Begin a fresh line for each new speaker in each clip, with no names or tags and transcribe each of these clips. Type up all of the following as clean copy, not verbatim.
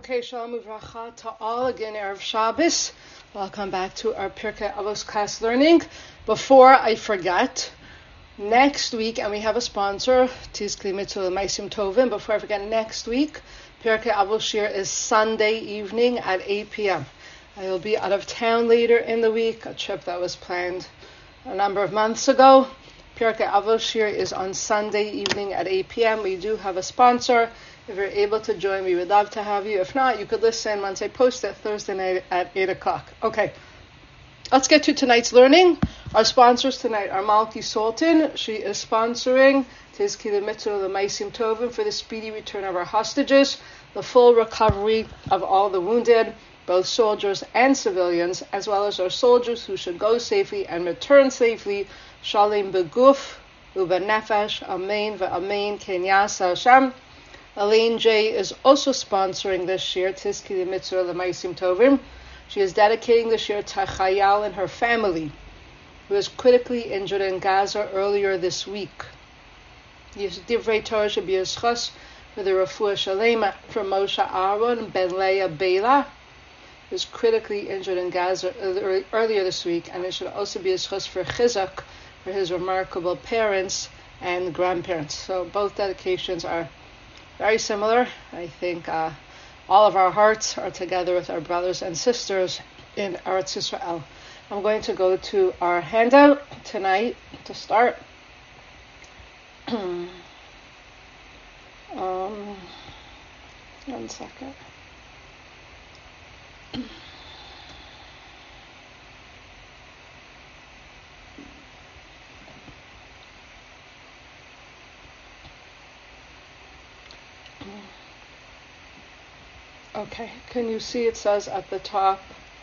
Okay, Shalom Uvracha to all again, Erev Shabbos. Welcome back to our Pirkei Avos class learning. Before I forget, next week, and we have a sponsor, Tizkli Mitzvah Maisim Tovim. Before I forget, next week, Pirkei Avos Shir is Sunday evening at 8 p.m. I will be out of town later in the week, a trip that was planned a number of months ago. Pirkei Avos Shir is on Sunday evening at 8 p.m. We do have a sponsor. If you're able to join, we would love to have you. If not, you could listen once I post it Thursday night at 8 o'clock. Okay, let's get to tonight's learning. Our sponsors tonight are Malki Sultan. She is sponsoring Tizkili Mitzvah Maisim Tovim for the speedy return of our hostages, the full recovery of all the wounded, both soldiers and civilians, as well as our soldiers who should go safely and return safely. Shalom beguf ubenefesh, amen ve'amen, ken yasa Hashem. Elaine J. is also sponsoring this year Tizkili Mitzvah L'Maisim Tovim. She is dedicating this year to Chayal and her family, who was critically injured in Gaza earlier this week. Divrei Torah should be a schus for the Refuah Shalema from Moshe Aaron Ben Leah Bela, who was critically injured in Gaza earlier this week, and it should also be a schus for Chizak for his remarkable parents and grandparents. So both dedications are very similar. I think all of our hearts are together with our brothers and sisters in Eretz Yisrael. I'm going to go to our handout tonight to start. One second. Okay, can you see it says at the top,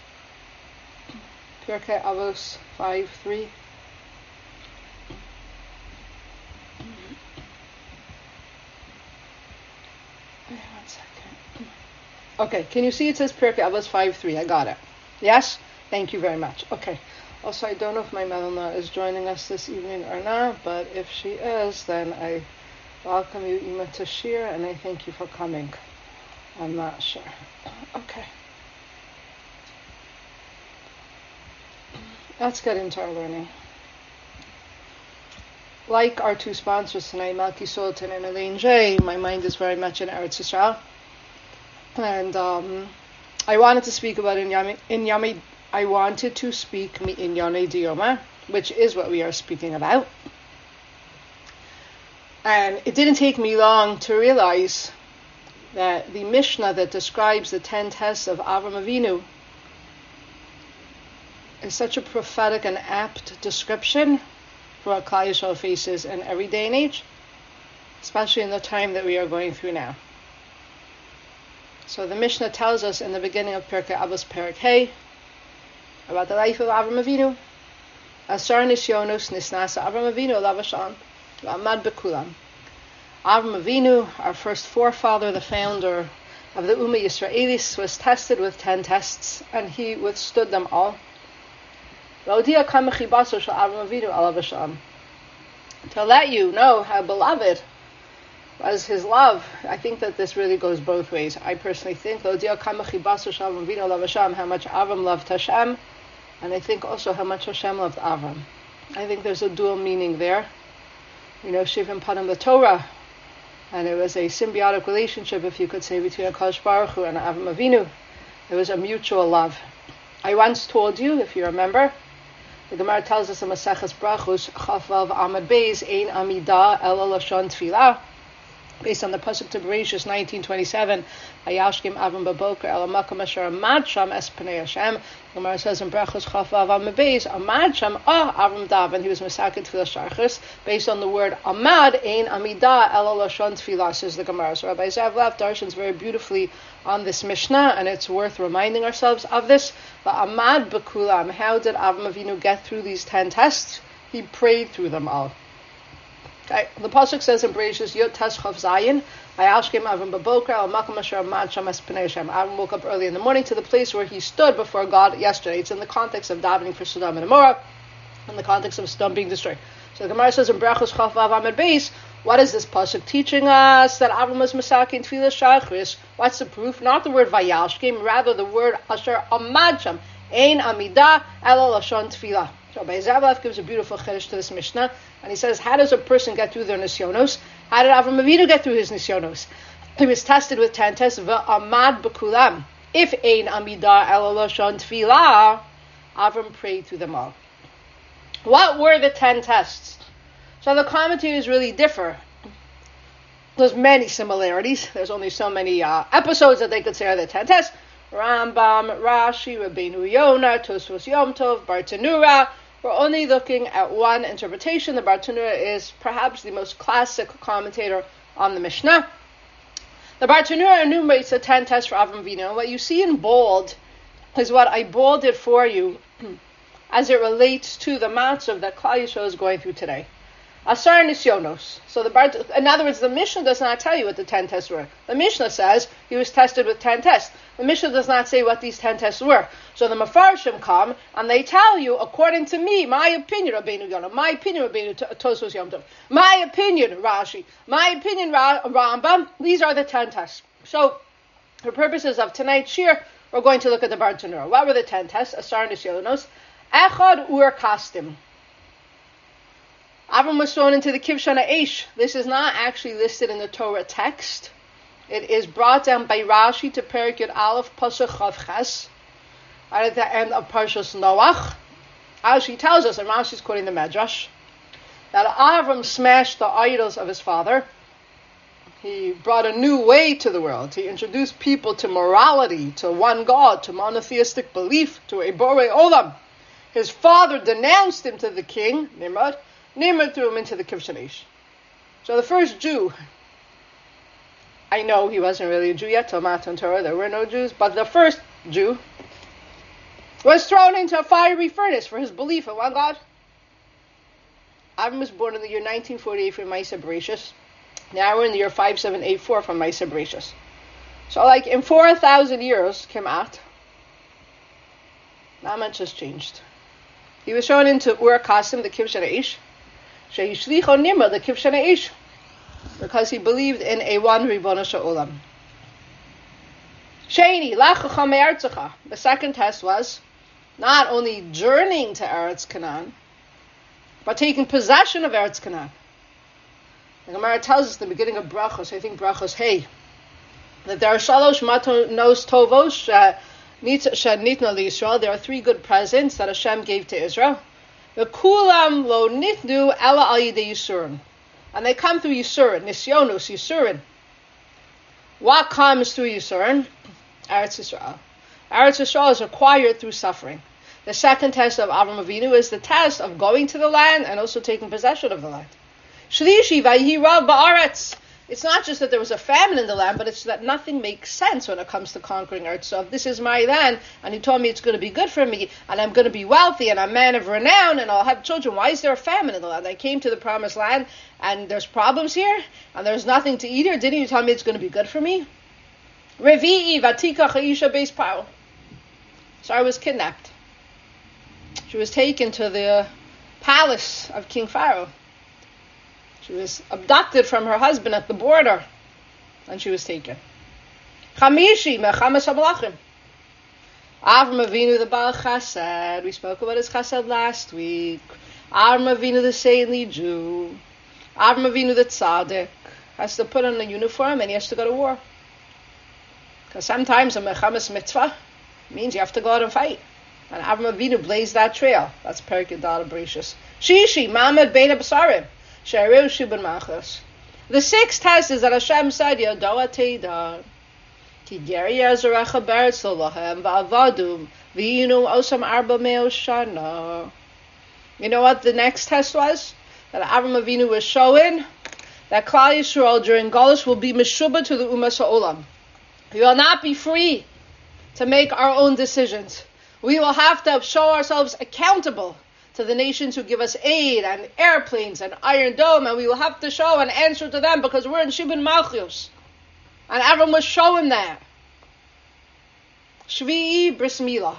Pirkei Avos 5:3? One second. Okay, can you see it says Pirkei Avos 5:3? I got it. Yes? Thank you very much. Okay. Also, I don't know if my mother-in-law is joining us this evening or not, but if she is, then I welcome you, Ima Tashir, and I thank you for coming. I'm not sure. Okay. Let's get into our learning. Like our two sponsors tonight, Malki Sultan and Elaine J., my mind is very much in Eretz Yisrael. And I wanted to speak about I wanted to speak Inyane Diyoma, which is what we are speaking about. And it didn't take me long to realize that the Mishnah that describes the 10 tests of Avram Avinu is such a prophetic and apt description for what Klal Yisrael faces in every day and age, especially in the time that we are going through now. So the Mishnah tells us in the beginning of Pirkei Avos Perek Hey about the life of Avram Avinu. Asar Nisyonus Nisnasa Avram Avinu Lavashan V'amad Bekulam. Avram Avinu, our first forefather, the founder of the Ummah Yisraelis, was tested with 10 tests, and he withstood them all. To let you know how beloved was his love. I think that this really goes both ways. I personally think how much Avram loved Hashem, and I think also how much Hashem loved Avram. I think there's a dual meaning there. You know, Shivim Panim the Torah, and it was a symbiotic relationship, if you could say, between HaKadosh Baruch Hu and Avram Avinu. It was a mutual love. I once told you, if you remember, the Gemara tells us in Maseches Brachos, Chaf Vav Amud Beis, Ein Amidah Ela Lashon Tfilah, based on the pasuk to Bereshis 19:27, Hayashkim Avram Baboker El Makom Asher Amad Sham Es Pnei Hashem. Gemara says in Brachos Chaf Vav Amud Beis, Amad Sham Avram Daven. He was Mesaket Tfilah Sharchus, based on the word Amad Ein Amidah El Lashon Tfilah, says the Gemara. So Rabbi Zev Lev darshans very beautifully on this Mishnah, and it's worth reminding ourselves of this. But Amad Bekulam, how did Avram Avinu get through these 10 tests? He prayed through them all. Okay. The pasuk says in Bereshis Yot Tes Chav Zayin, Hayashkim Avram Baboker Al Makom Asher Amad Sham Es Pnei Hashem. Avram woke up early in the morning to the place where he stood before God yesterday. It's in the context of davening for Sodom and Gomorrah, in the context of Sodom being destroyed. So the Gemara says in Brachos Chaf Vav Amud Beis, What is this pasuk teaching us? That Avram was masakin tefillah shachris. What's the proof? Not the word vayashkim, rather the word asher amadsham. Ein amida ela lashon tefillah. So Beis Avlav gives a beautiful chiddush to this Mishnah, and he says, how does a person get through their nisyonos? How did Avram Avinu get through his nisyonos? He was tested with 10 tests. V'amad b'kulam. If ein amida ela lashon tefillah, Avram prayed through them all. What were the 10 tests? So the commentators really differ. There's many similarities. There's only so many episodes that they could say are the 10 tests. Rambam, Rashi, Rabbeinu Yonah, Tosfos Yom Tov, Bartanura. We're only looking at one interpretation. The Bartanura is perhaps the most classic commentator on the Mishnah. The Bartanura enumerates the 10 tests for Avram Avinu. And what you see in bold is what I bolded for you as it relates to the matzav that Klal Yisrael is going through today. Asar nisyonos. So in other words, the Mishnah does not tell you what the 10 tests were. The Mishnah says he was tested with 10 tests. The Mishnah does not say what these 10 tests were. So the Mefarshim come and they tell you, according to me, my opinion, Rabbeinu Yonah, my opinion, Rabbeinu Tosfos Yom Tov, my opinion, Rashi, my opinion, Rambam, these are the 10 tests. So for purposes of tonight's shir, we're going to look at the Bartanura. What were the 10 tests? Asar nisyonos. Echad ur kastim. Avram was thrown into the Kivshon Ha'esh. This is not actually listed in the Torah text. It is brought down by Rashi to Perek Yud Aleph Pasuk Chav Ches at the end of Parshas Noach. Rashi tells us, and Rashi is quoting the Medrash, that Avram smashed the idols of his father. He brought a new way to the world. He introduced people to morality, to one God, to monotheistic belief, to a Borei Olam. His father denounced him to the king, Nimrod. Nimrod threw him into the Kivshon Ha'esh. So the first Jew, I know he wasn't really a Jew yet, till Matan Torah, there were no Jews, but the first Jew was thrown into a fiery furnace for his belief in one God. Avram was born in the year 1948 from Maaseh Bereshis. Now we're in the year 5784 from Maaseh Bereshis. So like in 4,000 years, Kimat, not much has changed. He was thrown into Ur Kasdim, the Kivshon Ha'esh. Sheishlicho Nimrod, the Kivshon Ha'esh, because he believed in a one Ribono Shel Olam. Sheni, Lachacham Me'artzecha. The second test was not only journeying to Eretz Canaan, but taking possession of Eretz Canaan. The Gemara tells us at the beginning of Brachos, I think Brachos Hey, that there are shalosh matanos tovos nitna liYisrael. There are 3 good presents that Hashem gave to Israel. The kulam lo nitnu ela al yidei yisurin, and they come through yisurin, nisyonos yisurin. What comes through yisurin? Eretz Yisrael. Eretz Yisrael is acquired through suffering. The second test of Avram Avinu is the test of going to the land and also taking possession of the land. Shlishi vayhi rav ba'aretz. It's not just that there was a famine in the land, but it's that nothing makes sense when it comes to conquering Eretz. So if this is my land, and he told me it's going to be good for me, and I'm going to be wealthy, and I'm a man of renown, and I'll have children, why is there a famine in the land? I came to the promised land, and there's problems here, and there's nothing to eat here. Didn't you tell me it's going to be good for me? Revi'i vatika chayisha beis paro. Sarah was kidnapped. She was taken to the palace of King Pharaoh. She was abducted from her husband at the border, and she was taken. Chamishi mechames hamalachim. Avram Avinu, the Baal Chesed. We spoke about his Chesed last week. Avram Avinu, the saintly Jew. Avram Avinu, the tzaddik, has to put on a uniform and he has to go to war. Because sometimes a mechames mitzvah means you have to go out and fight. And Avram Avinu blazed that trail. That's Perek Yud Bereshis. Shishi Mamed Bein HaBasarim. The sixth test is that Hashem said, Yodoa Teida, Ki Geri Yazarecha Beretz Lolahem, Va'avadum, V'yinu Osam Arba Meo Shana. You know what the next test was? That Avram Avinu was showing that Klal Yisrael during Golus will be Meshubah to the Umas HaOlam. We will not be free to make our own decisions. We will have to show ourselves accountable to the nations who give us aid and airplanes and Iron Dome, and we will have to show and answer to them because we're in Shibun Malchus. And Avram was showing that. Shvi'i Bris Milah.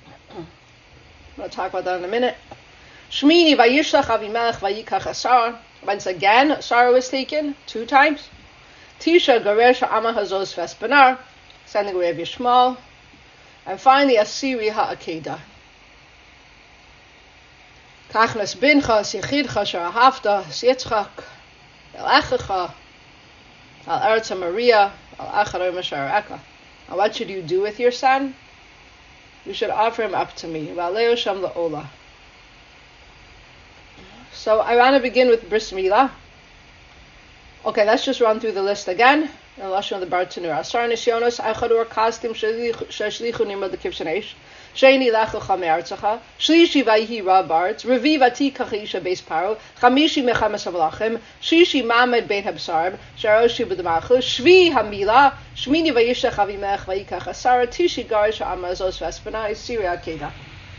I'm going to talk about that in a minute. Shmini Vayishlach Avimelech Vayikach Asar. Once again, Sarah was taken 2 times. Tisha Garesh Amma Hazos Vespanar, sending away Yishmael. And finally, Asiri Ha'akeda. Kachnas Bincha, Sichidcha, Sharahavta, Yitzchak, El Echacha, Al Eretz Maria, Al Acharim Sharaka. And what should you do with your son? You should offer him up to me. V'aleo Sham La'ola. So I want to begin with Bris Milah. Okay, let's just run through the list again. And Lashon the Bartanur. Asar Nisyonos, Achadur Kastim Sheshlichu Nimad the Kivshanesh. Sheni Lachucha Me'artzacha. Shlishi Vayhi Rabarts. Revi Vati Kachisha Beis Paro. Chamishi Mechamas Avalachim. Shishi Mamed Ben Habsarim. Sharoshi B'damachu. Shvi Hamila. Shmini Vayisha Chavimech Vayikach Asara. Tishi Garish Amazos Vespana. Syria Keda.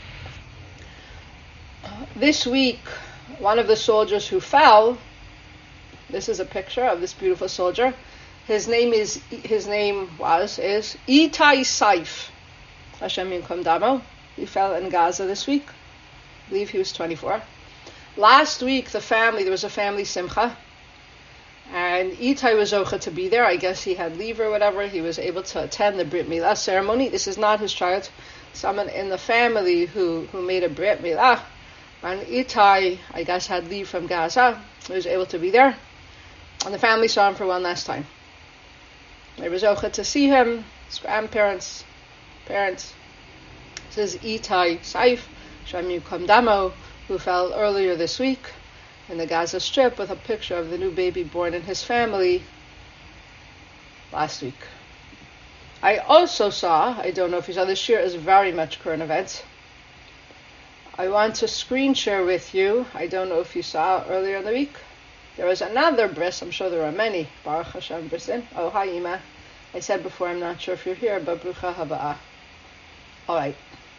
This week, one of the soldiers who fell, this is a picture of this beautiful soldier. His name is Itai Saif. Hashem Yinkum Damo. He fell in Gaza this week. I believe he was 24. Last week, there was a family simcha, and Itai was zocha to be there. I guess he had leave or whatever. He was able to attend the Brit Milah ceremony. This is not his child. Someone in the family who made a Brit Milah. And Itai, I guess, had leave from Gaza. He was able to be there. And the family saw him for one last time. They were zocha to see him, his grandparents, parents. This is Itai Saif, Shem Yinkum Damo, who fell earlier this week in the Gaza Strip with a picture of the new baby born in his family last week. I also saw, I don't know if you saw, this year is very much current events. I want to screen share with you, I don't know if you saw earlier in the week, there was another bris, I'm sure there are many, Baruch Hashem brisin. Oh, hi Ima. I said before, I'm not sure if you're here, but Brucha Haba'ah. Alright.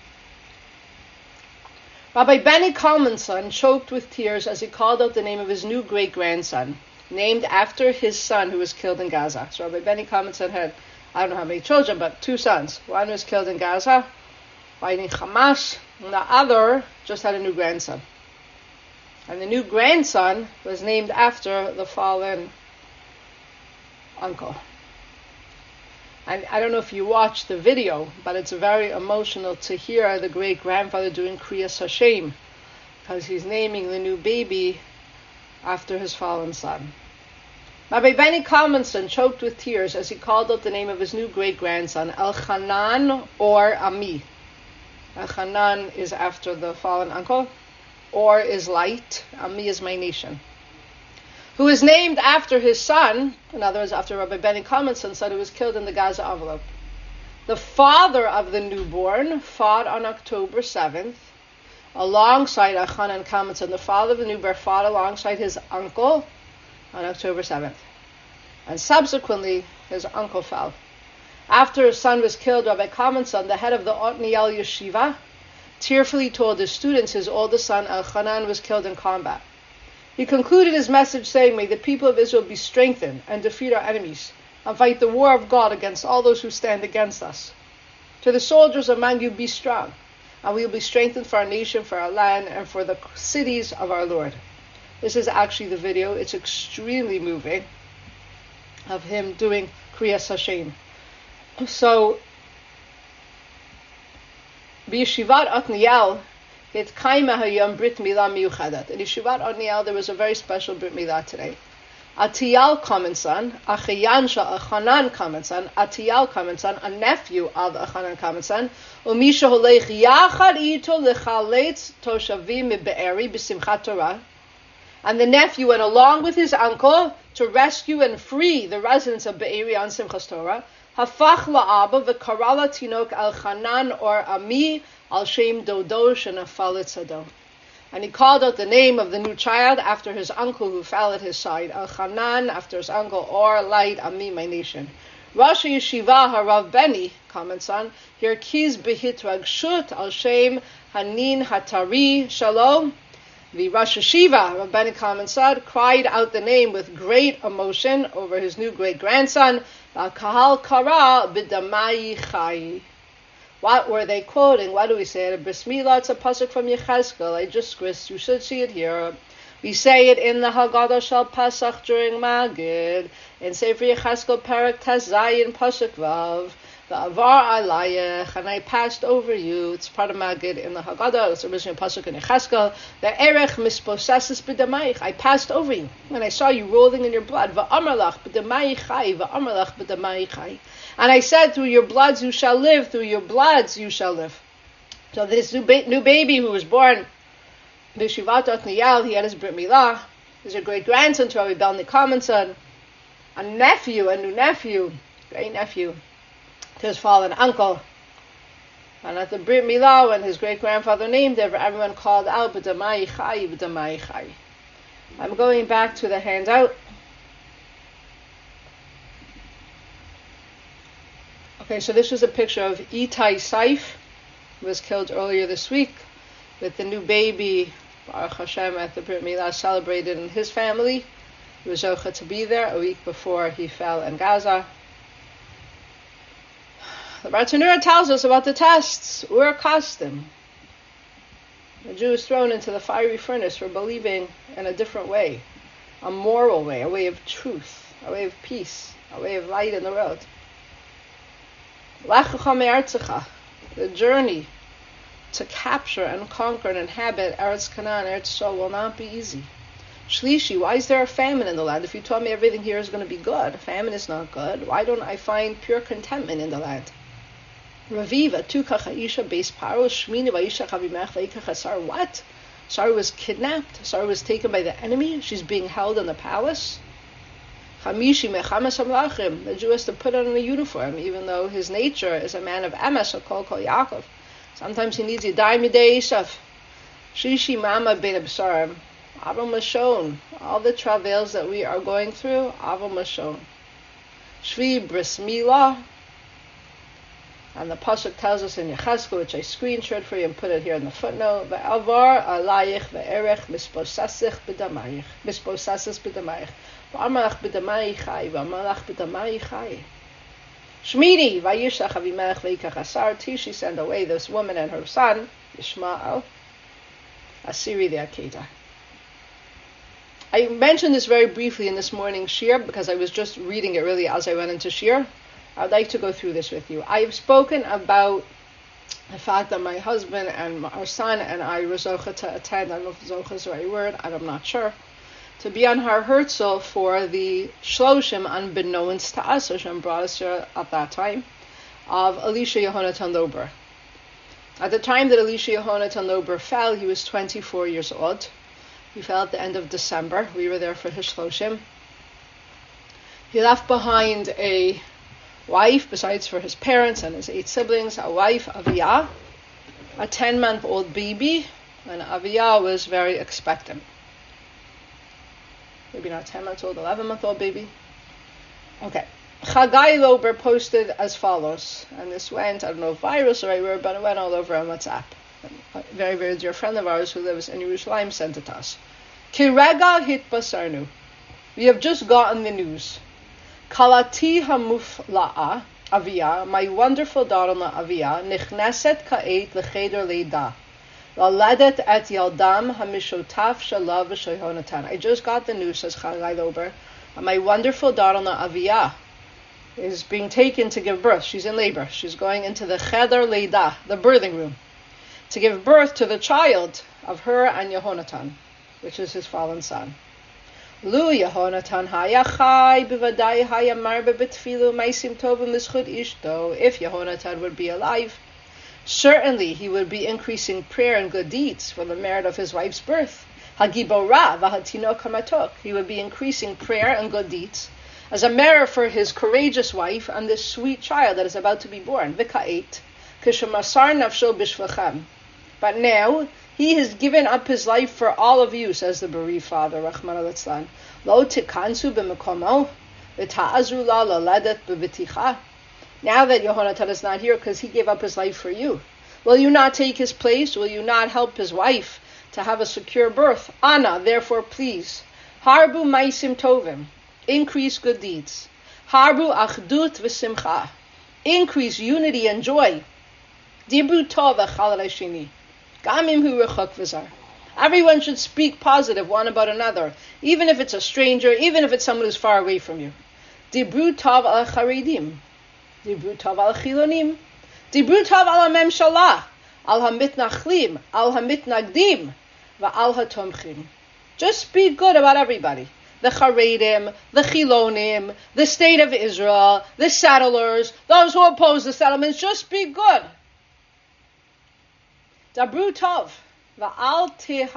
Rabbi Benny Kalman's son choked with tears as he called out the name of his new great-grandson, named after his son who was killed in Gaza. So Rabbi Benny Kalman's son had, I don't know how many children, but 2 sons. One was killed in Gaza, fighting Hamas, and the other just had a new grandson. And the new grandson was named after the fallen uncle. And I don't know if you watched the video, but it's very emotional to hear the great-grandfather doing Kriyas Hashem, because he's naming the new baby after his fallen son. Rabbi Benny Kalmanson choked with tears as he called out the name of his new great-grandson, Elchanan or Ami. Elchanan is after the fallen uncle, or is light, Ami is my nation. Who is named after his son, in other words, after Rabbi Benny Kalman's son who was killed in the Gaza envelope. The father of the newborn fought on October 7th, alongside Elchanan Kalmanson. The father of the newborn fought alongside his uncle on October 7th. And subsequently, his uncle fell. After his son was killed, Rabbi Kalmanson, the head of the Otniel Yeshiva, tearfully told his students his oldest son, Elchanan, was killed in combat. He concluded his message saying, "May the people of Israel be strengthened and defeat our enemies and fight the war of God against all those who stand against us. To the soldiers among you, be strong, and we will be strengthened for our nation, for our land, and for the cities of our Lord." This is actually the video. It's extremely moving of him doing Kriyas Hashem. So, B'Yeshivat Otniel, it kaima hayom Brit Milah miyuchadat. In Yeshivat Otniel, there was a very special Brit Milah today. Atiyal Kalmanson, Achayan shel Elchanan Kalmanson, Atiyal Kalmanson, a nephew of Elchanan Kalmanson, umisha holech yachad ito lechaletz toshavim mibe'eri b'simchat Torah. And the nephew went along with his uncle to rescue and free the residents of Be'eri on Simchas Torah. Hafach la'aba v'karala tinok Elchanan or Ami al shem dodo shenafalet sado. And he called out the name of the new child after his uncle who fell at his side. Elchanan after his uncle, or light Ami, my nation. Rosh Yeshiva Harav Benny, Kalmanson, here kiz behitragshut al shem hanin hatari shalom. The Rosh Yeshiva, Rav Benny Kalmanson, cried out the name with great emotion over his new great-grandson, Kahal Kara b'damai chai. What were they quoting? What do we say? At a Bris Milah, it's a pasuk from Yechezkel. I just squished. You should see it here. We say it in the Haggadah Shal Pesach during Magid, in Sefer Yecheskel Perek Tazayin Pasuk Vav, Va'avar alayech, and I passed over you. It's part of Magid in the Haggadah. It's originally Pasuk in Yecheskel. Ve'erech misposeses b'damayich. I passed over you, and I saw you rolling in your blood. Va'amarlach b'damayich chai, va'amarlach b'damayich chai. And I said, through your bloods you shall live. Through your bloods you shall live. So this new baby who was born B'Shivat Otniyal, he had his Brit Milah. He's a great grandson to Rabbi Bel Nikomanson, a new nephew, great nephew to his fallen uncle. And at the Brit Milah, when his great grandfather named it, everyone called out B'Damai Chai, B'Damai Chai. I'm going back to the handout. Okay, so this was a picture of Itai Saif, who was killed earlier this week, with the new baby, Baruch Hashem, at the Brit Milah celebrated in his family. He was zocha to be there a week before he fell in Gaza. The Bartanura tells us about the tests. Ur Kasdim. The Jew is thrown into the fiery furnace for believing in a different way, a moral way, a way of truth, a way of peace, a way of light in the road. Lechacha me'artzecha, the journey to capture and conquer and inhabit Eretz Canaan, Eretz Yisrael will not be easy. Shlishi, why is there a famine in the land? If you told me everything here is going to be good, famine is not good. Why don't I find pure contentment in the land? Raviva, tukacha isha beis paro, shmini vayisha chavimech vayikacha sar. What? Sarah was kidnapped? Sarah was taken by the enemy? She's being held in the palace? Chamishi mechamas hamlachim. The Jew has to put on a uniform, even though his nature is a man of emes, or kol Yaakov. Sometimes he needs Yadayim Yadei Esav. Shishi Mama Ben Absarim. Avon Mashon. All the travails that we are going through, Avon Mashon. Shvi Bris Milah. And the Pasuk tells us in Yecheskel, which I screenshot for you and put it here in the footnote, Ve'avar alayich ve'erech misposasich b'damayich. Misposasis b'damayich. V'amalach b'damayich chai. V'amalach b'damayich chai. Shmini, Vayishach Avimelech Veikach Asar, Tishi sent away this woman and her son, Ishmael, Asiri the Akedah. I mentioned this very briefly in this morning's shir because I was just reading it really as I went into shir. I'd like to go through this with you. I've spoken about the fact that my husband and our son and I were zocha to attend, I don't know if zocha is the right word, I'm not sure, to be on Har Herzl for the Shloshim unbeknownst to us, Hashem brought us here at that time, of Elisha Yehonatan Lober. At the time that Elisha Yehonatan Lober fell, he was 24 years old. He fell at the end of December. We were there for his Shloshim. He left behind a wife, besides for his parents and his 8 siblings, a wife, Aviyah, a 10-month-old baby, and Aviyah was very expectant. Maybe not 10 months old, 11-month-old baby. Okay. Chagai Lober posted as follows, and this went, I don't know if viral or right word, but it went all over on WhatsApp. A very, very dear friend of ours who lives in Yerushalayim sent it to us. Kirega hitbasarnu. We have just gotten the news. Kalati hamufla'a Aviyah, my wonderful daughter-in-law Aviyah, nichneset ka'et lecheder leida. Laladet et yaldam hamishotaf shalav v'shoyhonatan. I just got the news, says Chagai Lober, my wonderful daughter-in-law Aviyah is being taken to give birth. She's in labor. She's going into the cheder leida, the birthing room, to give birth to the child of her and Yehonatan, which is his fallen son. Lu Yehonatan haya chai b'vadai haya marbe b'tfilu maisim tovim l'schut ishto. If Yehonatan would be alive, certainly he would be increasing prayer and good deeds for the merit of his wife's birth. Hagibora v'hatino kamatok. He would be increasing prayer and good deeds as a merit for his courageous wife and this sweet child that is about to be born. V'ka'et kishemasar nafsho b'shvachem. But now he has given up his life for all of you, says the bereaved father, Rachmana litzlan. Lo tikansu b'mekomo v'ta'azru la laledet b'viticha. Now that Yehonatan is not here because he gave up his life for you, will you not take his place? Will you not help his wife to have a secure birth? Anna, therefore, please. Harbu maisim tovim. Increase good deeds. Harbu achdut v'simcha. Increase unity and joy. Dibru tov echal shini. Gamim hu rechok v'zar. Everyone should speak positive one about another, even if it's a stranger, even if it's someone who's far away from you. Dibru tav al charedim, dibru tav al chilonim, dibru tav al hamemshalah, al hamitnachlim, al hamitnagdim, va'al hatomchim. Just speak good about everybody. The Charedim, the Chilonim, the state of Israel, the settlers, those who oppose the settlements, just speak good. Dabru tov, va'al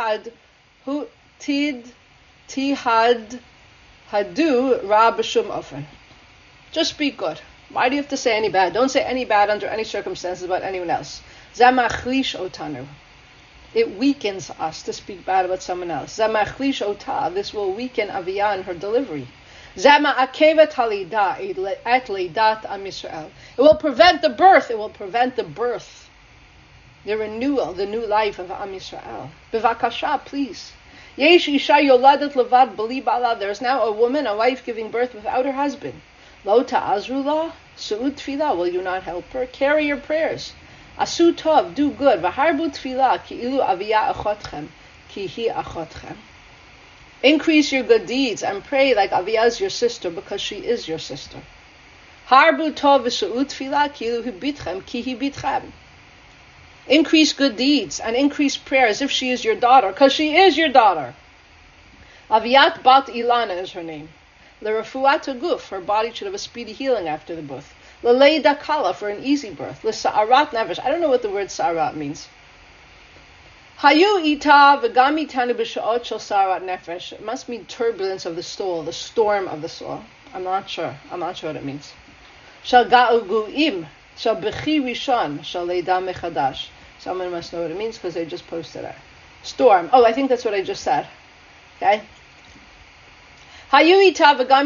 tihad hadu ra b'shum ofen. Just speak good. Why do you have to say any bad? Don't say any bad under any circumstances about anyone else. Zamachlish otanu. It weakens us to speak bad about someone else. Zamachlish ota. This will weaken Aviyah in her delivery. Zama akevet halida et leidat am Yisrael. It will prevent the birth. It will prevent the birth, the renewal, the new life of Am Yisrael. Bevakasha, please. Yesh isha yoladet levad b'li bala. There is now a woman, a wife, giving birth without her husband. Lo ta'azrula su'ud tefillah. Will you not help her? Carry your prayers. Asu tov, do good. V'harbu tefillah ki ilu aviyah achotchem ki hi achotchem. Increase your good deeds and pray like Aviyah is your sister because she is your sister. Harbu tov v'su'u tefillah ki ilu hibitchem ki hi bitchem. Increase good deeds and increase prayer as if she is your daughter because she is your daughter. Aviyat bat Ilana is her name. L'refuat guf, her body should have a speedy healing after the birth. L'leida kala, for an easy birth. L'sa'arat nefesh. I don't know what the word sa'arat means. Hayu ita v'gam itanu b'sha'ot shel sa'arat nefesh. It must mean turbulence of the soul, the storm of the soul. I'm not sure what it means. Shel ga'ugu'im, shel b'chi rishon, shel leida mechadash. Someone must know what it means because they just posted it. Storm. Oh, I think that's what I just said. Okay? You were with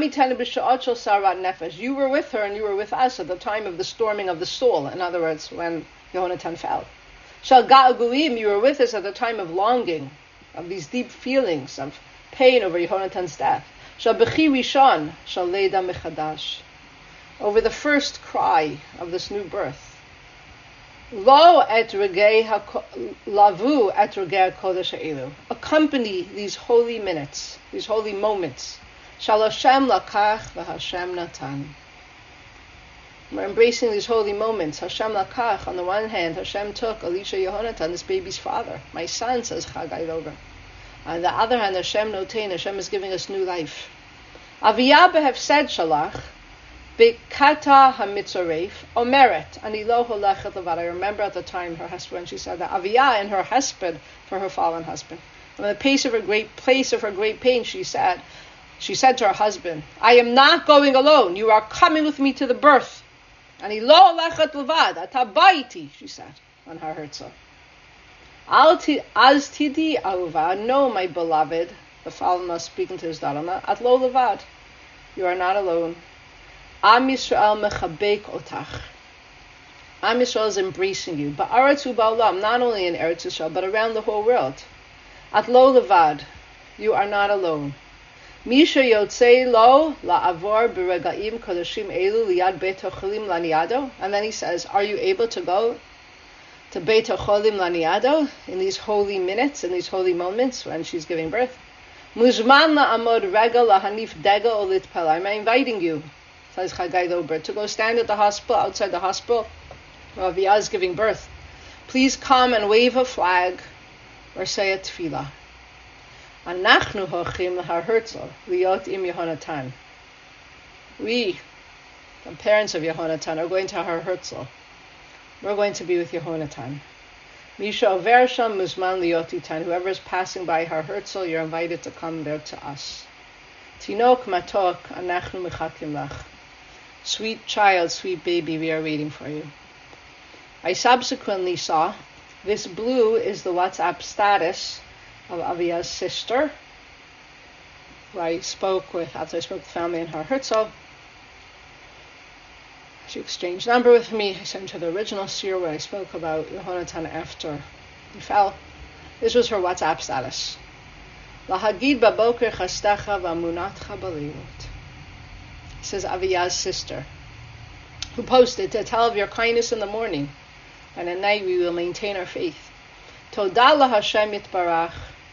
her and you were with us at the time of the storming of the soul. In other words, when Yehonatan fell. You were with us at the time of longing, of these deep feelings of pain over Yehonatan's death. Over the first cry of this new birth. Accompany these holy minutes, these holy moments. Shaloshem lakach v'Hashem natan. We're embracing these holy moments. Hashem lakach, on the one hand, Hashem took Elisha Yehonatan, this baby's father. My son, says Chagai Dover. On the other hand, Hashem notain, Hashem is giving us new life. Aviyah behefsed shalach, bekata hamitzoref, omeret, ani lo holechet levad. I remember at the time her husband, when she said that, Aviyah in her hesped for her fallen husband. On the place of her great pain, she said to her husband, I am not going alone. You are coming with me to the birth. Ani lo holechet levad, ata baiti, she said on her herzl. Az tidi ahuva, no, my beloved, the fallen was speaking to his daughter, at lo levad, you are not alone. Am Yisrael mechabek otach. Am Yisrael is embracing you. Ba'aretz u'ba'olam, not only in Eretz Yisrael, but around the whole world. At lo levad, you are not alone. Misha yotzei lo la'avor b'regaim kodashim elu liyad Beit HaCholim laniado. And then he says, are you able to go to Beit HaCholim laniado in these holy minutes, in these holy moments when she's giving birth? Muzman la'amod rega lahanif dega olit pala. I'm inviting you, says Chagai Dober, to go stand at the hospital, outside the hospital where Aviyah is giving birth. Please come and wave a flag or say a tefillah. Anachnu hochim l'har Herzl liot im Yehonatan. We, the parents of Yehonatan, are going to Har Herzl. We're going to be with Yehonatan. Misha over sham muzman liot itan. Whoever is passing by Har Herzl, you're invited to come there to us. Tinok matok anachnu mechakim lach. Sweet child, sweet baby, we are waiting for you. I subsequently saw this blue is the WhatsApp status of Aviyah's sister, who I spoke with after I spoke with the family in Har Herzl. She exchanged number with me. I sent her the original seer where I spoke about Yehonatan after he fell. This was her WhatsApp status. Lahagid baboker chastecha v'amunatcha b'leilot. Says Aviyah's sister, who posted, to tell of your kindness in the morning, and at night we will maintain our faith. Toda LaHashem yitbarach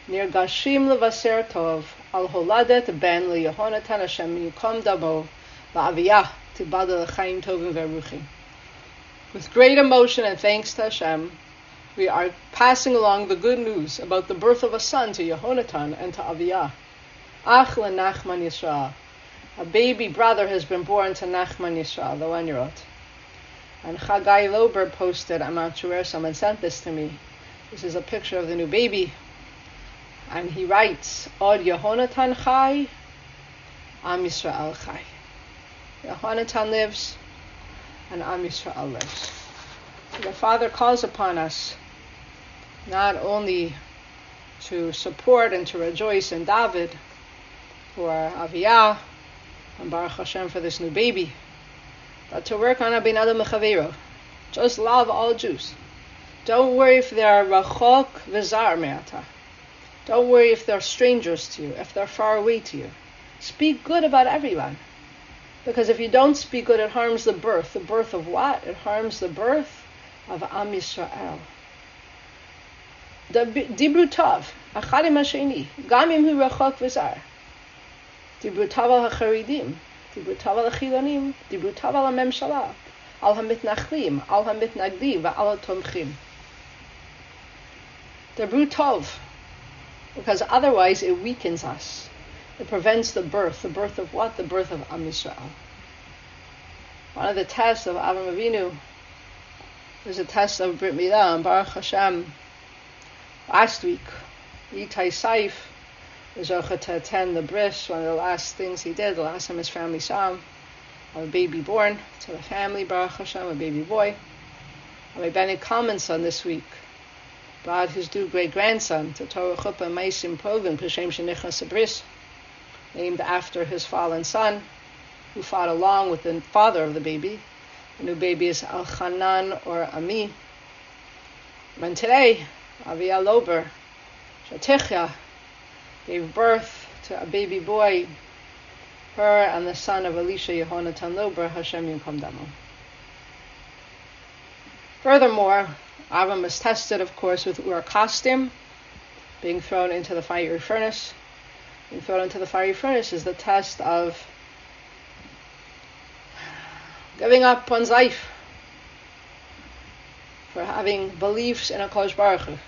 Nirgashim levaser tov al holadet ben leYehonatan Hashem yukom damo la'aviyah tibadel l'chaim tovim veruchim. With great emotion and thanks to Hashem, we are passing along the good news about the birth of a son to Yehonatan and to Aviyah. Ach leNachman Yisrael. A baby brother has been born to Nachman Yisrael, the 1-year-old. And Chagai Lober posted, I'm not sure where, someone sent this to me. This is a picture of the new baby. And he writes, Od Yehonatan Chai, Am Yisrael Chai. Yehonatan lives, and Am Yisrael lives. The Father calls upon us not only to support and to rejoice in David for Aviyah and Baruch Hashem for this new baby, but to work on Abin Adam Mechavero. Just love all Jews. Don't worry if they are Rachok V'Zar Me'ata. Don't worry if they're strangers to you, if they're far away to you. Speak good about everyone. Because if you don't speak good, it harms the birth. The birth of what? It harms the birth of Am Yisrael. Dibru Tov, Achadim Hasheni, Gam Im Hu Rachok V'Zar. Dibru Tov al HaCharidim, Dibru Tov al HaChilonim, Dibru Tov al HaMemshala, al HaMitnachlim, al HaMitnagdim, V'al HaTomchim. Dibru Tov, because otherwise it weakens us. It prevents the birth. The birth of what? The birth of Am Yisrael. One of the tests of Avram Avinu was a test of Brit Milah, and Baruch Hashem. Last week, Yitai Saif was able to attend the bris, one of the last things he did, the last time his family saw him, of a baby born to the family, Baruch Hashem, a baby boy. And my Bennett Kalman son this week brought his due great-grandson to Torah Chuppah Maisim Provin, Peshem Shenichas Bris, named after his fallen son, who fought along with the father of the baby. The new baby is Al-Chanan or Ami. And today, Aviyah Lober, Shatichya, gave birth to a baby boy, her and the son of Elisha Yehonatan Lober, Hashem Yinkom Damo. Furthermore, Avram was tested, of course, with Ur Kasdim, being thrown into the fiery furnace. Being thrown into the fiery furnace is the test of giving up one's life for having beliefs in a Kodesh Baruch Hu.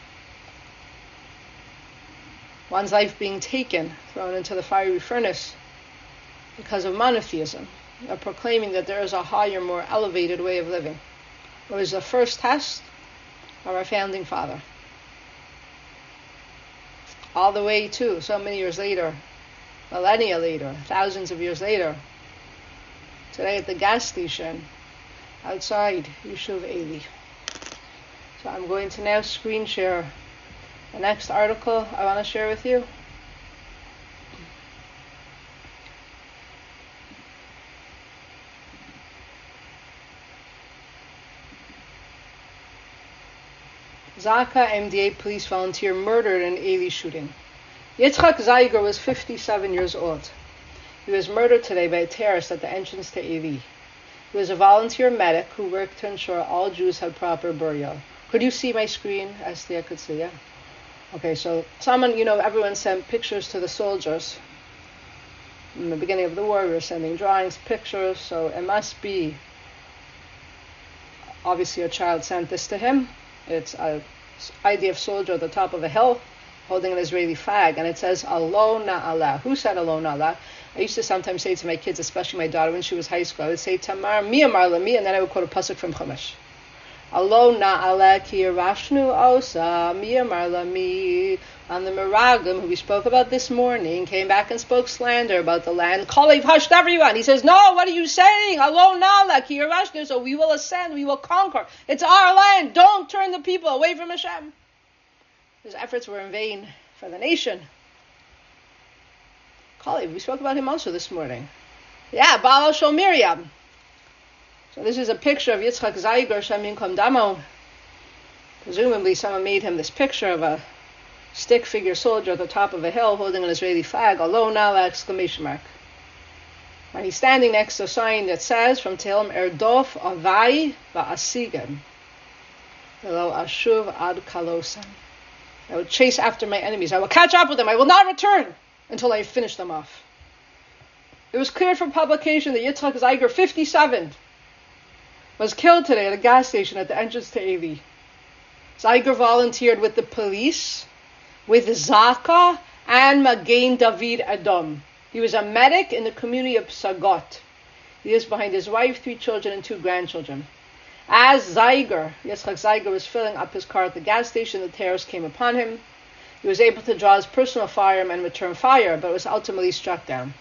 One's life being taken, thrown into the fiery furnace because of monotheism, of proclaiming that there is a higher, more elevated way of living. It was the first test of our founding father. All the way to so many years later, millennia later, thousands of years later, today at the gas station outside Yishuv Eli. So I'm going to now screen share the next article I want to share with you. Zaka MDA police volunteer murdered in Eli shooting. Yitzchak Zeiger was 57 years old. He was murdered today by a terrorist at the entrance to Eli. He was a volunteer medic who worked to ensure all Jews had proper burial. Could you see my screen? Esti, I could see, yeah? Okay, so everyone sent pictures to the soldiers. In the beginning of the war, we were sending drawings, pictures, so it must be, obviously a child sent this to him. It's an IDF soldier at the top of a hill holding an Israeli flag, and it says, Alo Na'ala. Who said Alo Na'ala? I used to sometimes say to my kids, especially my daughter when she was high school, I would say, Tamar, mi amar lami, and then I would quote a pasuk from Chumash. Alo Na'ala ki yarashnu osa, mi amar lami. And the Meraglim, who we spoke about this morning, came back and spoke slander about the land. Kalev hushed everyone. He says, no, what are you saying? Alo Na'ala ki yarashnu, so we will ascend, we will conquer. It's our land. Don't turn the people away from Hashem. His efforts were in vain for the nation. Kalev, we spoke about him also this morning. Yeah, Baal Shel Miriam. So this is a picture of Yitzchak Zeiger, Shem Yinkom Damo. Presumably someone made him this picture of a stick figure soldier at the top of a hill holding an Israeli flag, Alo Na'ala, exclamation mark. And he's standing next to a sign that says, from Tehillim, Erdof Avai Va'asigan, Velo Ashuv Ad Kalosan. I will chase after my enemies. I will catch up with them. I will not return until I finish them off. It was cleared for publication that Yitzchak Zeiger, 57, was killed today at a gas station at the entrance to Eli. Zeiger volunteered with the police, with Zaka, and Magen David Adom. He was a medic in the community of Psagot. He is behind his wife, 3 children, and 2 grandchildren. As Yitzchak Zeiger was filling up his car at the gas station, the terrorists came upon him. He was able to draw his personal firearm and return fire, but was ultimately struck down.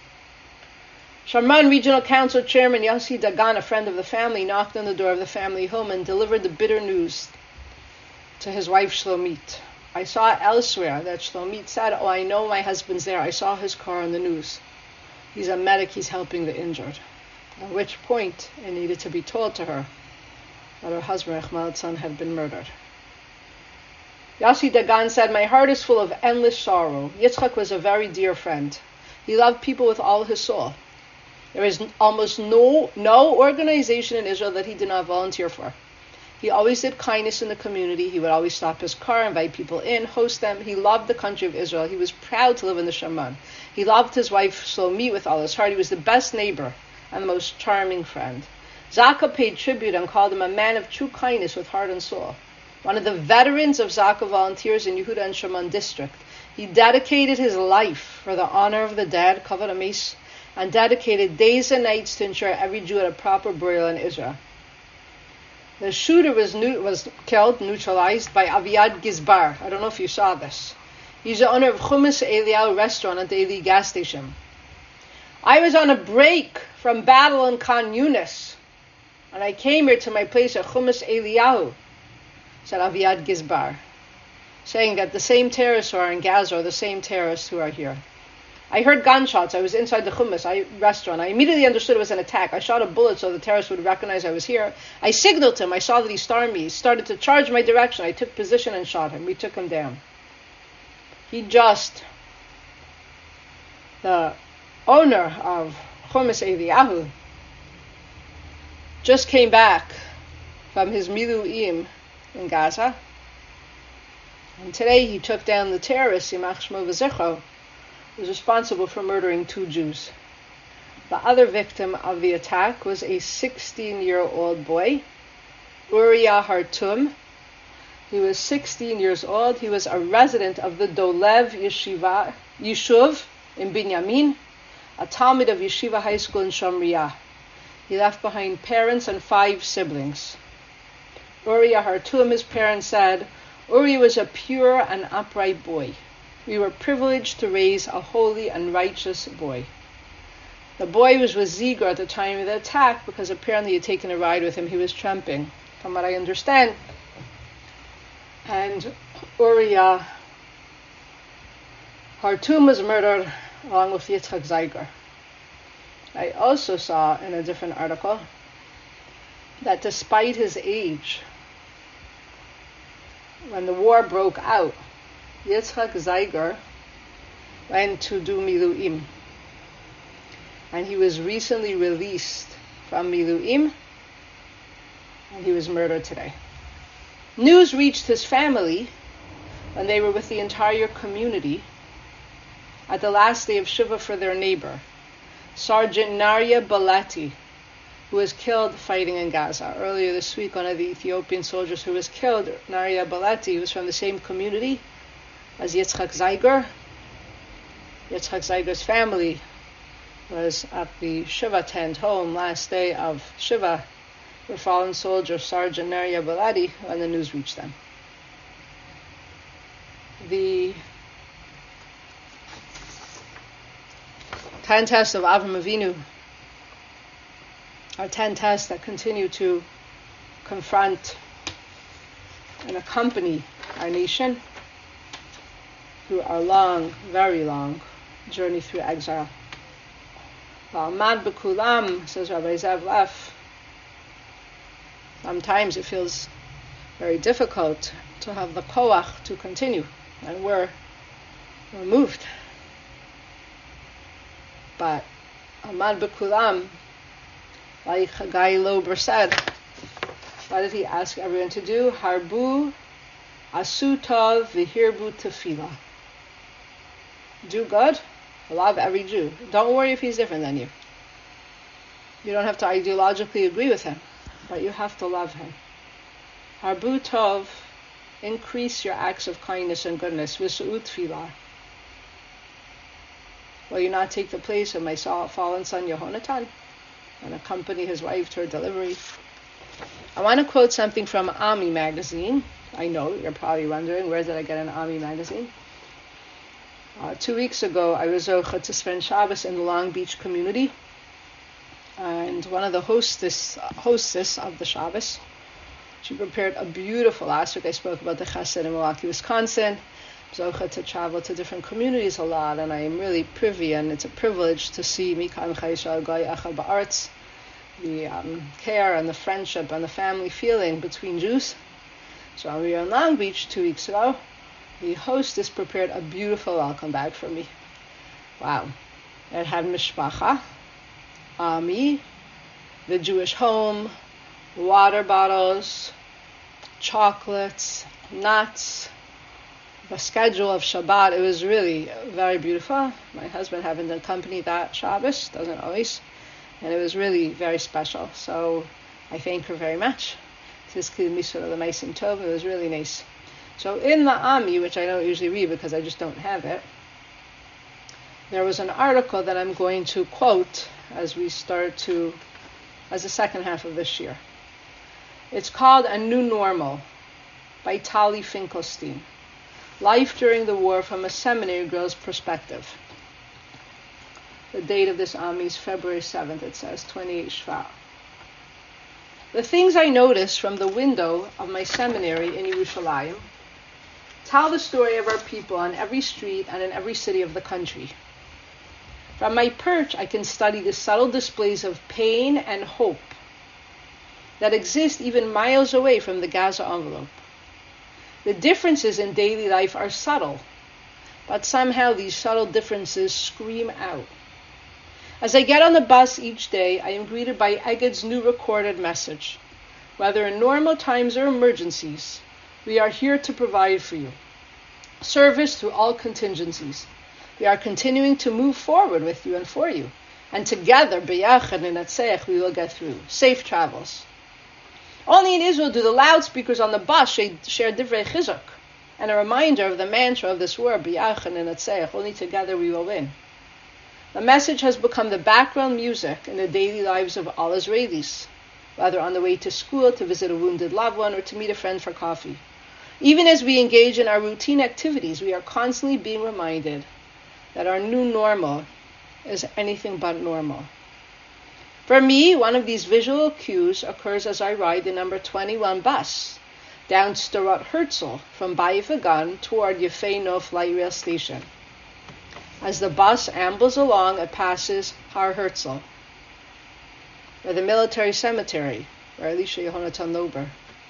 Shamran Regional Council Chairman Yossi Dagan, a friend of the family, knocked on the door of the family home and delivered the bitter news to his wife Shlomit. I saw elsewhere that Shlomit said, "Oh, I know my husband's there. I saw his car on the news. He's a medic. He's helping the injured." At which point it needed to be told to her that her husband, Ahmad son, had been murdered. Yossi Dagan said, "My heart is full of endless sorrow. Yitzchak was a very dear friend. He loved people with all his soul. There is almost no organization in Israel that he did not volunteer for. He always did kindness in the community. He would always stop his car, invite people in, host them. He loved the country of Israel. He was proud to live in the Shaman. He loved his wife Shlomi with all his heart. He was the best neighbor and the most charming friend." Zaka paid tribute and called him a man of true kindness with heart and soul. One of the veterans of Zaka volunteers in Yehuda and Shaman district. He dedicated his life for the honor of the dead, Kavod Amis, and dedicated days and nights to ensure every Jew had a proper burial in Israel. The shooter was killed, neutralized, by Aviad Gizbar. I don't know if you saw this. He's the owner of Chumas Eliyahu restaurant at the Eli gas station. "I was on a break from battle in Khan Yunis, and I came here to my place at Chumas Eliyahu," said Aviad Gizbar, saying that the same terrorists who are in Gaza are the same terrorists who are here. "I heard gunshots. I was inside the Chumas restaurant. I immediately understood it was an attack. I shot a bullet so the terrorists would recognize I was here. I signaled to him. I saw that he started me. He started to charge my direction. I took position and shot him. We took him down." The owner of Chumas Eliyahu, just came back from his miluim in Gaza. And today he took down the terrorist, Yimach Shmo V'Zichro, who was responsible for murdering 2 Jews. The other victim of the attack was a 16-year-old boy, Uriah Hartum. He was 16 years old. He was a resident of the Dolev Yishuv in Binyamin, a Talmid of Yeshiva High School in Shomriyah. He left behind parents and 5 siblings. Uriah Hartum, his parents said, "Uri was a pure and upright boy. We were privileged to raise a holy and righteous boy." The boy was with Ziegler at the time of the attack because apparently he had taken a ride with him. He was tramping, from what I understand. And Uriah Hartum was murdered along with Yitzchak Zeiger. I also saw in a different article that despite his age, when the war broke out, Yitzchak Zeiger went to do miluim. And he was recently released from miluim, and he was murdered today. News reached his family when they were with the entire community at the last day of Shiva for their neighbor, Sergeant Narya Balati, who was killed fighting in Gaza. Earlier this week, one of the Ethiopian soldiers who was killed, Narya Balati, was from the same community as Yitzchak Zeiger. Yitzchak Zeiger's family was at the Shiva tent home last day of Shiva for fallen soldier Sergeant Narya Balati when the news reached them. The 10 tests of Avram Avinu are 10 tests that continue to confront and accompany our nation through our long, very long journey through exile. Mad b'kulam, says Rabbi Zev Leff, sometimes it feels very difficult to have the koach to continue, and we're moved. But Amad b'kulam, like Hagai Lober said, what did he ask everyone to do? Harbu Asu tov v'hirbu tefillah. Do good. Love every Jew. Don't worry if he's different than you. You don't have to ideologically agree with him, but you have to love him. Harbu tov, increase your acts of kindness and goodness. V'su'u tefillah. Will you not take the place of my fallen son Yehonatan and accompany his wife to her delivery? I want to quote something from Ami magazine. I know you're probably wondering, where did I get an Ami magazine? 2 weeks ago, I was zocha to spend Shabbos in the Long Beach community, and one of the hostess of the Shabbos, she prepared a beautiful. Last week I spoke about the Chesed in Milwaukee, Wisconsin. Zocha to travel to different communities a lot, and I am really privy, and it's a privilege to see Mikam Chayishal Goy Echad Ba'aretz, the care and the friendship and the family feeling between Jews. So when we were in Long Beach 2 weeks ago, the hostess prepared a beautiful welcome bag for me. Wow. It had mishpacha, Ami, the Jewish home, water bottles, chocolates, nuts, the schedule of Shabbat. It was really very beautiful. My husband having accompanied that Shabbos, doesn't always, and it was really very special. So I thank her very much. It was really nice. So in the Ami, which I don't usually read because I just don't have it, there was an article that I'm going to quote as the second half of this year. It's called A New Normal by Tali Finkelstein. Life during the war from a seminary girl's perspective. The date of this Ami is February 7th, it says, 28 Shvat. The things I noticed from the window of my seminary in Yerushalayim tell the story of our people on every street and in every city of the country. From my perch, I can study the subtle displays of pain and hope that exist even miles away from the Gaza envelope. The differences in daily life are subtle, but somehow these subtle differences scream out. As I get on the bus each day, I am greeted by Egged's new recorded message. Whether in normal times or emergencies, we are here to provide for you. Service through all contingencies. We are continuing to move forward with you and for you. And together, b'yachad nenatzech, we will get through. Safe travels. Only in Israel do the loudspeakers on the bus share divrei chizuk, and a reminder of the mantra of this word, b'yachad nenatzech, only together we will win. The message has become the background music in the daily lives of all Israelis, whether on the way to school, to visit a wounded loved one, or to meet a friend for coffee. Even as we engage in our routine activities, we are constantly being reminded that our new normal is anything but normal. For me, one of these visual cues occurs as I ride the number 21 bus down Sderot Herzl from Bayit Vegan toward Yefei Nof Light Rail Station. As the bus ambles along, it passes Har Herzl, or the military cemetery, where Elisha Yehonatan Lober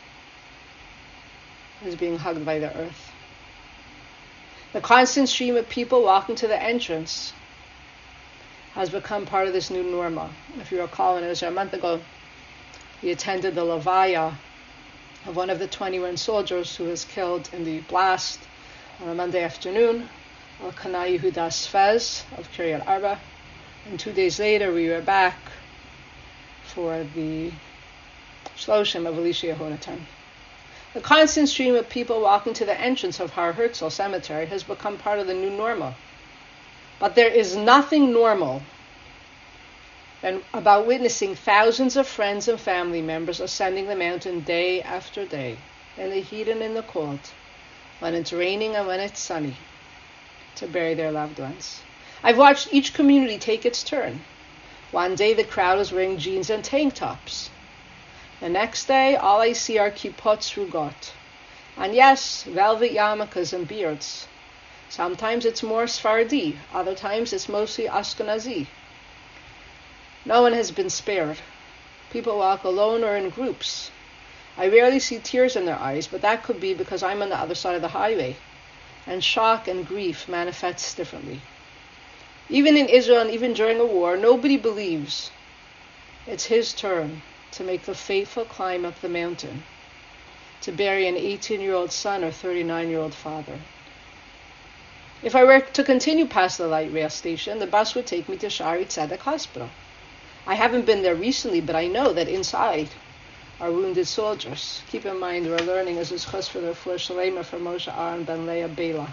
is being hugged by the earth. The constant stream of people walking to the entrance has become part of this new normal. If you recall, when it was a month ago, we attended the Levaya of one of the 21 soldiers who was killed in the blast on a Monday afternoon, Elkanah Yehuda Sfez of Kiryat Arba. And 2 days later, we were back for the Shloshim of Elisha Yehonatan. The constant stream of people walking to the entrance of Har Herzl Cemetery has become part of the new normal. But there is nothing normal about witnessing thousands of friends and family members ascending the mountain day after day, in the heat and in the cold, when it's raining and when it's sunny, to bury their loved ones. I've watched each community take its turn. One day the crowd is wearing jeans and tank tops. The next day, all I see are kippot srugot. And yes, velvet yarmulkes and beards. Sometimes it's more Sephardi, other times it's mostly Ashkenazi. No one has been spared. People walk alone or in groups. I rarely see tears in their eyes, but that could be because I'm on the other side of the highway, and shock and grief manifests differently. Even in Israel and even during a war, nobody believes it's his turn to make the faithful climb up the mountain. to bury an 18-year-old son or 39-year-old father. If I were to continue past the light rail station, the bus would take me to Shari Tzedek Hospital. I haven't been there recently, but I know that inside are wounded soldiers. Keep in mind, we're learning as is chus for the Refuah Shalema for Moshe Aaron ben Leah Bela.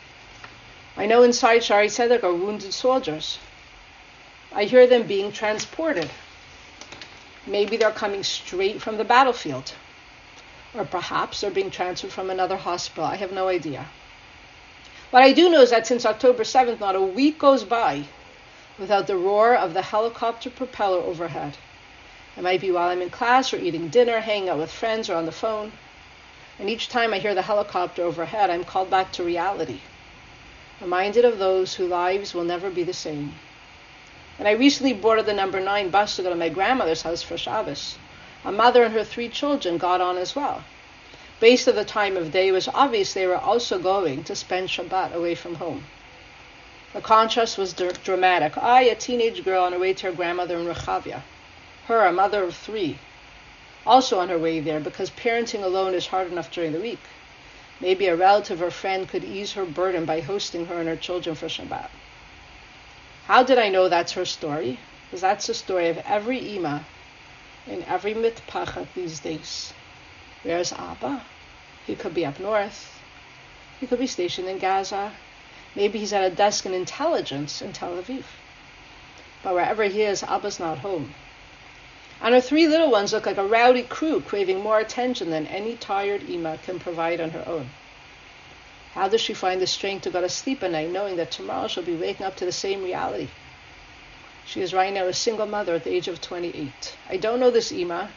I know inside Shari Tzedek are wounded soldiers. I hear them being transported. Maybe they're coming straight from the battlefield. Or perhaps they're being transferred from another hospital. I have no idea. What I do know is that since October 7th, not a week goes by without the roar of the helicopter propeller overhead. It might be while I'm in class or eating dinner, hanging out with friends, or on the phone. And each time I hear the helicopter overhead, I'm called back to reality, reminded of those whose lives will never be the same. And I recently boarded the number 9 bus to go to my grandmother's house for Shabbos. A mother and her 3 children got on as well. Based on the time of day, it was obvious they were also going to spend Shabbat away from home. The contrast was dramatic. I, a teenage girl on her way to her grandmother in Rechavia. Her, a mother of 3, also on her way there because parenting alone is hard enough during the week. Maybe a relative or friend could ease her burden by hosting her and her children for Shabbat. How did I know that's her story? Because that's the story of every Ima in every mitpachat these days. Where's Abba? He could be up north. He could be stationed in Gaza. Maybe he's at a desk in intelligence in Tel Aviv. But wherever he is, Abba's not home. And her 3 little ones look like a rowdy crew craving more attention than any tired Ima can provide on her own. How does she find the strength to go to sleep at night knowing that tomorrow she'll be waking up to the same reality? She is right now a single mother at the age of 28. I don't know this Ima.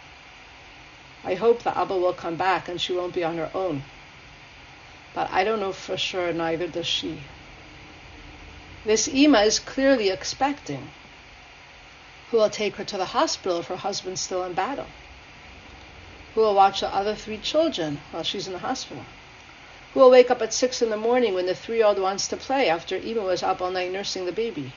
I hope that Abba will come back and she won't be on her own. But I don't know for sure, neither does she. This Ima is clearly expecting. Who will take her to the hospital if her husband's still in battle? Who will watch the other 3 children while she's in the hospital? Who will wake up at 6 in the morning when the 3-year-old wants to play after Ima was up all night nursing the baby?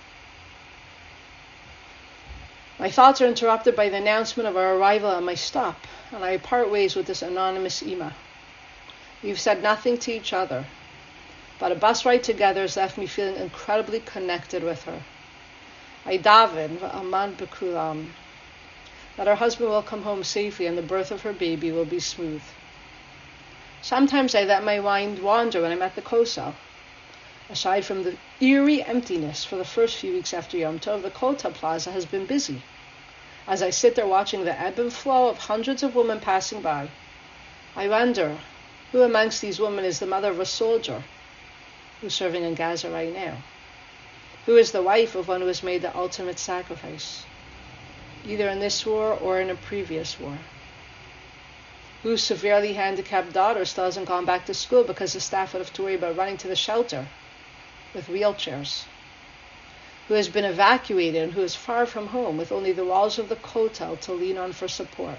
My thoughts are interrupted by the announcement of our arrival at my stop, and I part ways with this anonymous Ima. We've said nothing to each other, but a bus ride together has left me feeling incredibly connected with her. I daven v'aman b'kulam that her husband will come home safely and the birth of her baby will be smooth. Sometimes I let my mind wander when I'm at the Kosel. Aside from the eerie emptiness for the first few weeks after Yom Tov, the Kotel Plaza has been busy. As I sit there watching the ebb and flow of hundreds of women passing by, I wonder who amongst these women is the mother of a soldier who's serving in Gaza right now. Who is the wife of one who has made the ultimate sacrifice, either in this war or in a previous war? Whose severely handicapped daughter still hasn't gone back to school because the staff would have to worry about running to the shelter with wheelchairs? Who has been evacuated and who is far from home with only the walls of the kotel to lean on for support?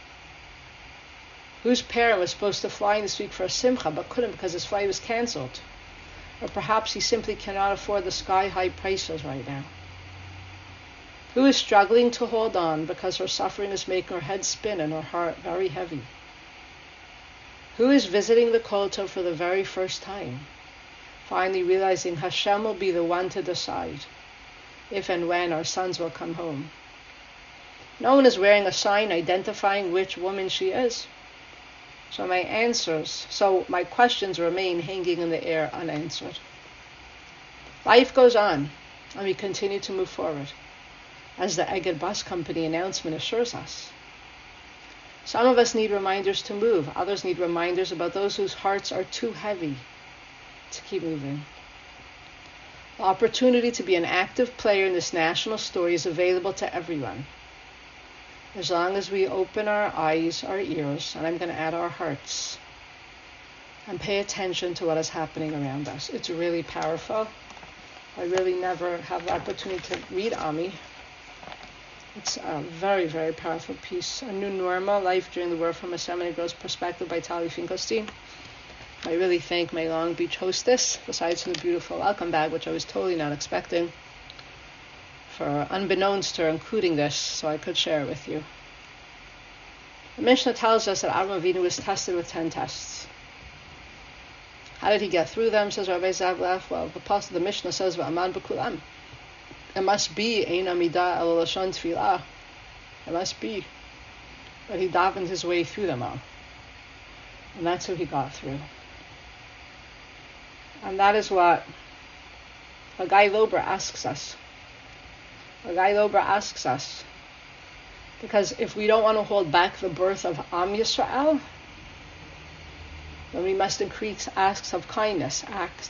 Whose parent was supposed to fly in this week for a simcha but couldn't because his flight was cancelled? Or perhaps he simply cannot afford the sky-high prices right now. Who is struggling to hold on because her suffering is making her head spin and her heart very heavy? Who is visiting the kotel for the very first time, finally realizing Hashem will be the one to decide if and when our sons will come home? No one is wearing a sign identifying which woman she is. So my questions remain hanging in the air unanswered. Life goes on, and we continue to move forward, as the Egged Bus Company announcement assures us. Some of us need reminders to move. Others need reminders about those whose hearts are too heavy to keep moving. The opportunity to be an active player in this national story is available to everyone, as long as we open our eyes, our ears, and I'm going to add our hearts, and pay attention to what is happening around us. It's really powerful. I really never have the opportunity to read Ami. It's a very, very powerful piece. A New Normal, Life During the War from a Seminary Girl's Perspective by Tali Finkelstein. I really thank my Long Beach hostess, besides for the beautiful welcome bag, which I was totally not expecting, for unbeknownst to her including this so I could share it with you. The Mishnah tells us that Avraham Avinu was tested with 10 tests. How did he get through them, says Rabbi Zavlev? Well, the Mishnah says, V'aman b'kulam. It must be Ein Amidah El Lashon Tfilah. It must be that he davened his way through them all. And that's who he got through. And that is what Guy Lober asks us. Guy Lober asks us, because if we don't want to hold back the birth of Am Yisrael, then we must increase acts of kindness.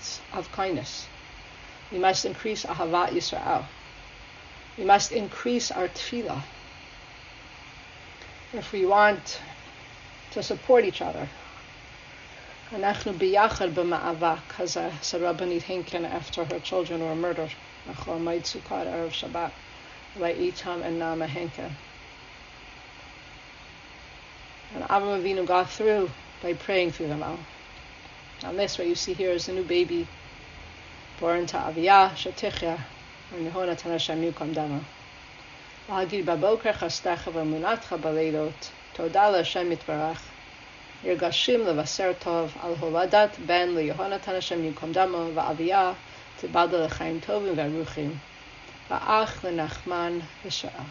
We must increase Ahavat Yisrael. We must increase our tefillah. If we want to support each other. Anachnu biyachad b'ma'avak, as said Rabbanit Henkin after her children were murdered. Achol Moed Sukkot Erev Shabbat, by Itam and Nama Henkin. And Avraham Avinu got through by praying through them all. And this, what you see here, is the new baby born to Aviyah, Shetichya, and Yehonatan Hashem Yukom Dama. V'hagid baboker chastecha v'munatcha b'leilot, toda l'Hashem yitbarach, yirgashim levaser tov, al holadat ben leYehonatan Hashem Yukom Dama, v'Aviyah, tibadel l'chaim tovim v'aruchim, v'ach l'nachman v'she'ah.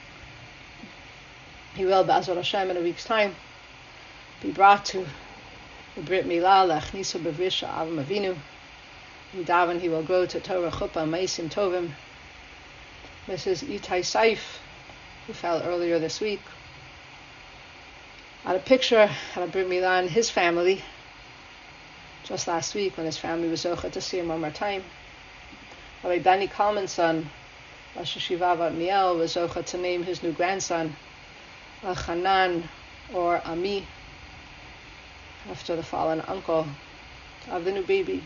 He will, B'ezrat Hashem, in a week's time, be brought to the Brit Milah, L'achnisu b'vrisha Avraham Avinu. In Daven, he will grow to Torah, Chuppah, Meisim Tovim. Mrs. Itai Saif, who fell earlier this week, had a picture at a Brit Milah in his family, just last week when his family was zocha to see him one more time. Rabbi Danny Kalman's son, Rosh Hashiva Vatniel, was zocha to name his new grandson Hanan or Ami, after the fallen uncle of the new baby.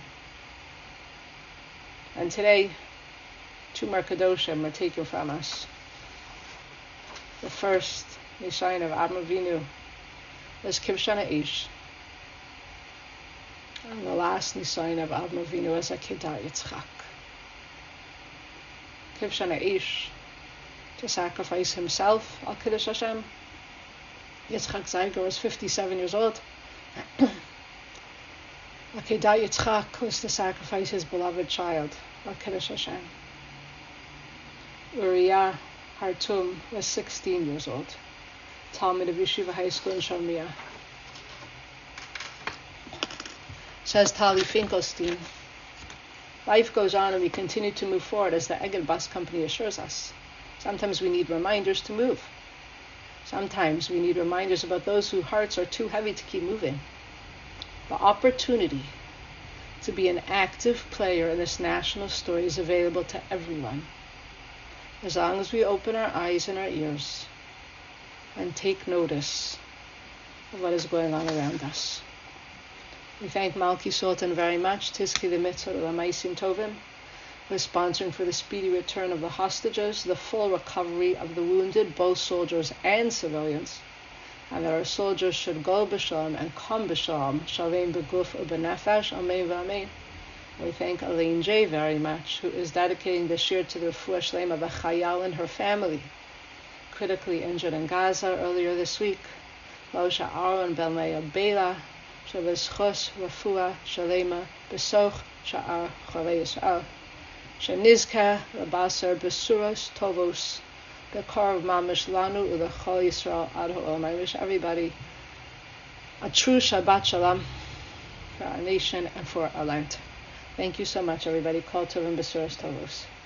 And today, 2 Merkadoshim are taken from us. The first Nisayin of Avraham Avinu is Kivshan Ha'esh, and the last Nisayin of Avraham Avinu is Akedah Yitzchak. Kivshan Ha'esh, to sacrifice himself al Kiddush Hashem. Yitzchak Zeiger was 57 years old. Akedah Yitzchak was to sacrifice his beloved child, al Kiddush Hashem. Uriah Hartum was 16 years old, Talmid of Yeshiva High School in Shalmiya. Says Tali Finkelstein, life goes on and we continue to move forward as the Egged Bus Company assures us. Sometimes we need reminders to move. Sometimes we need reminders about those whose hearts are too heavy to keep moving. The opportunity to be an active player in this national story is available to everyone, as long as we open our eyes and our ears and take notice of what is going on around us. We thank Malki Sultan very much, Tizki the Mitzvah L'Maisim Tovim, who is sponsoring for the speedy return of the hostages, the full recovery of the wounded, both soldiers and civilians, and that our soldiers should go b'shalom and come b'shalom, shalem b'guf u'b'nefesh, amen v'amen. We thank Elaine J. very much, who is dedicating the shir to the refuah shlema of a chayal and her family, critically injured in Gaza earlier this week. Moshe Aaron ben Leah Bela, shevizchos refuah shlema b'soch sha'ar cholei Yisrael, shenizkeh rabaser b'suros tovos b'korv mamish lanu u'lechol Yisrael ad ha'olam. I wish everybody a true Shabbat Shalom for our nation and for our land. Thank you so much, everybody. Kol Tovim B'suros Tovos.